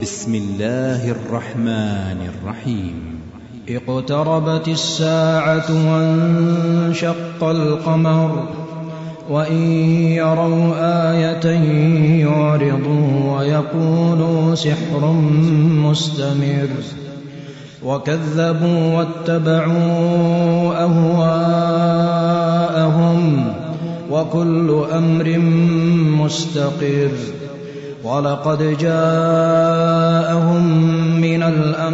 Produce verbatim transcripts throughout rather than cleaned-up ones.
بسم الله الرحمن الرحيم. اقتربت الساعة وانشق القمر وإن يروا آية يعرضوا ويقولوا سحر مستمر وكذبوا واتبعوا أهواءهم وكل أمر مستقر. ولقد جاءهم من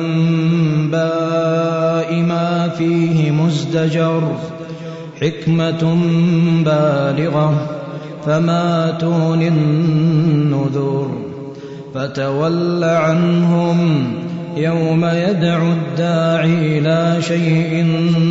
الأنباء ما فيه مزدجر حكمة بالغة فما تغني النذر. فتول عنهم يوم يدعو الداعي إلى شيء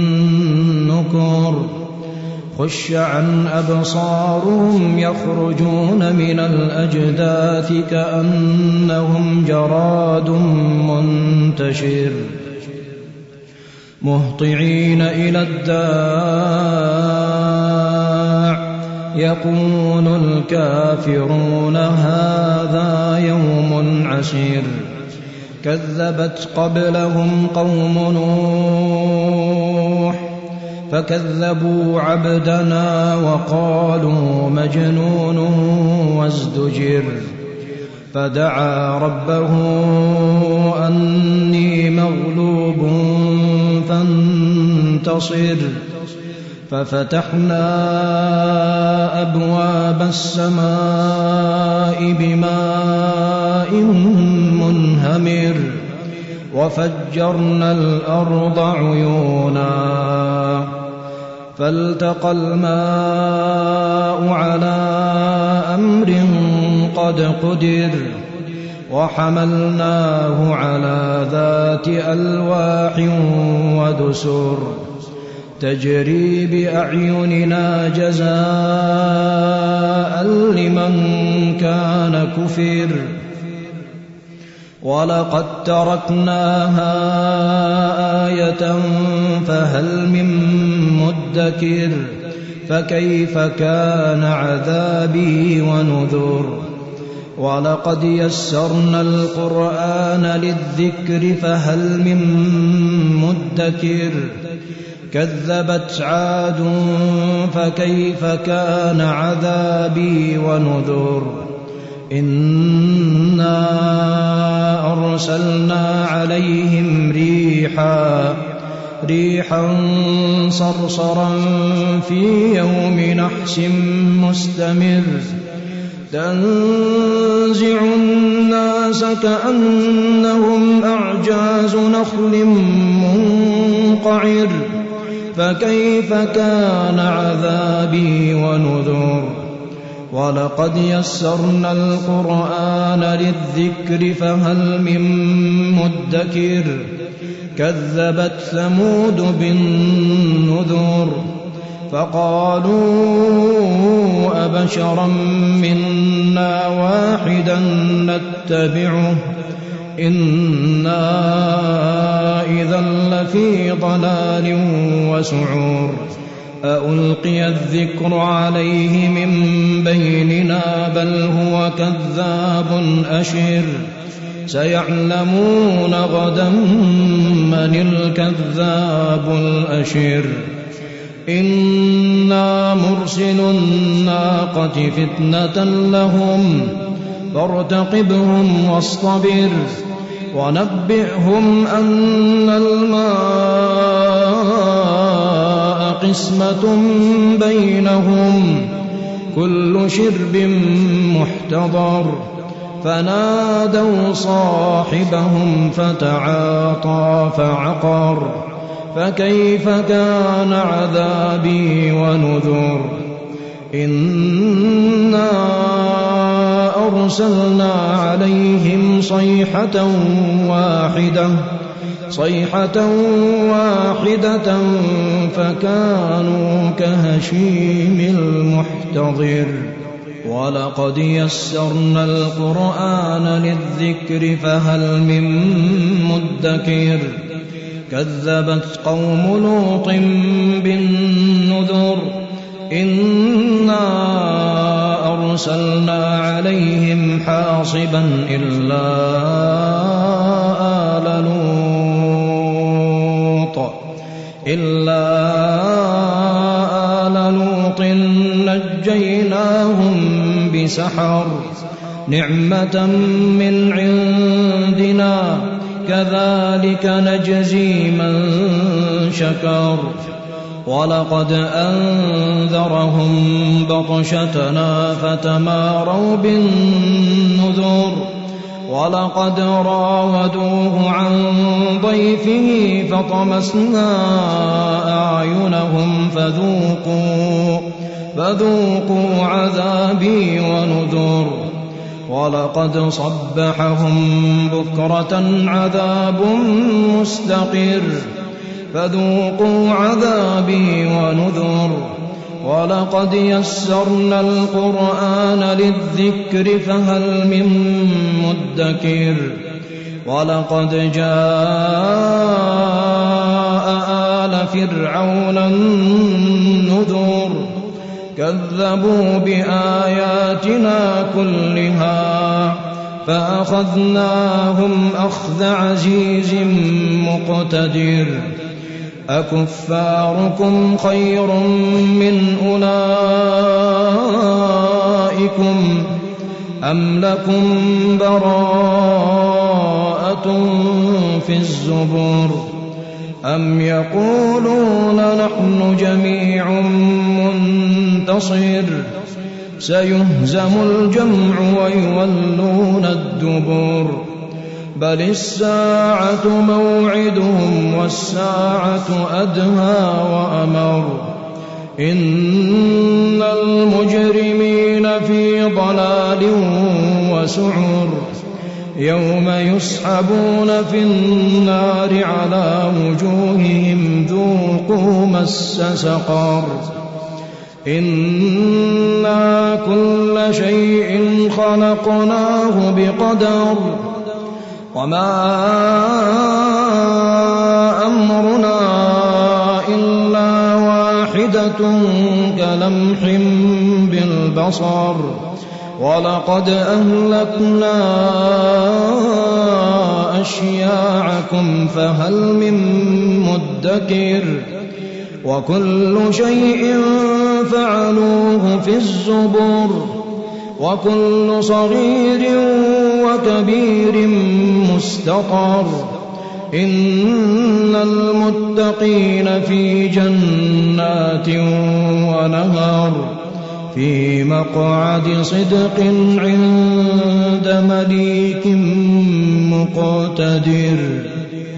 نكر. خش عن أبصارهم يخرجون من الأجداث كأنهم جراد منتشر مهطعين إلى الداع يقول الكافرون هذا يوم عسير. كذبت قبلهم قوم نوح فكذبوا عبدنا وقالوا مجنون وازدجر. فدعا ربه أني مغلوب فانتصر. ففتحنا أبواب السماء بماء منهمر وفجرنا الأرض عيونا فالتقى الماء على أمر قد قدر وحملناه على ذات ألواح ودسر تجري بأعيننا جزاء لمن كان كفر. ولقد تركناها آية فهل من مدكر. فكيف كان عذابي ونذر. ولقد يسرنا القرآن للذكر فهل من مدكر. كذبت عاد فكيف كان عذابي ونذر. إنا أرسلنا عليهم ريحا ريحا صرصرا في يوم نحس مستمر تنزع الناس كأنهم أعجاز نخل منقعر. فكيف كان عذابي ونذر. ولقد يسرنا القرآن للذكر فهل من مدكر. كذبت ثمود بالنذر فقالوا أبشرا منا واحدا نتبعه إنا إذا لفي ضلال وسعور. أألقي الذكر عليه من بيننا بل هو كذاب أشر. سيعلمون غدا من الكذاب الأشر. إنا مرسل الناقة فتنة لهم فارتقبهم واصطبر. ونبئهم أن الماء قسمة بينهم كل شرب محتضر. فنادوا صاحبهم فتعاطى فعقر. فكيف كان عذابي ونذر. إنا أرسلنا عليهم صيحة واحدة صيحة واحدة فكانوا كهشيم المحتضر. ولقد يسرنا القرآن للذكر فهل من مدكر. كذبت قوم لوط بالنذر إنا أرسلنا عليهم حاصبا إلا إلا آل لوط نجيناهم بسحر نعمة من عندنا كذلك نجزي من شكر ولقد أنذرهم بطشتنا فتماروا بالنذر ولقد راودوه عن ضيفه فطمسنا أعينهم فذوقوا, فذوقوا عذابي ونذر ولقد صبحهم بكرة عذاب مستقر فذوقوا عذابي ونذر ولقد يسرنا القرآن للذكر فهل من مدكر ولقد جاء آل فرعون النذر كذبوا بآياتنا كلها فأخذناهم أخذ عزيز مقتدر أكفاركم خير من أولئكم أم لكم براءة في الزبر أم يقولون نحن جميع منتصر سيهزم الجمع ويولون الدبر بل الساعة موعدهم والساعة أدهى وأمر إن المجرمين في ضلال وسعر يوم يسحبون في النار على وجوههم ذوقوا مس سقر إنا كل شيء خلقناه بقدر وما أمرنا إلا واحدة كلمح بالبصر ولقد أهلكنا أشياعكم فهل من مدكر وكل شيء فعلوه في الزبر وكل صغير وكبير مستطر إن المتقين في جنات ونهر في مقعد صدق عند مليك مقتدر.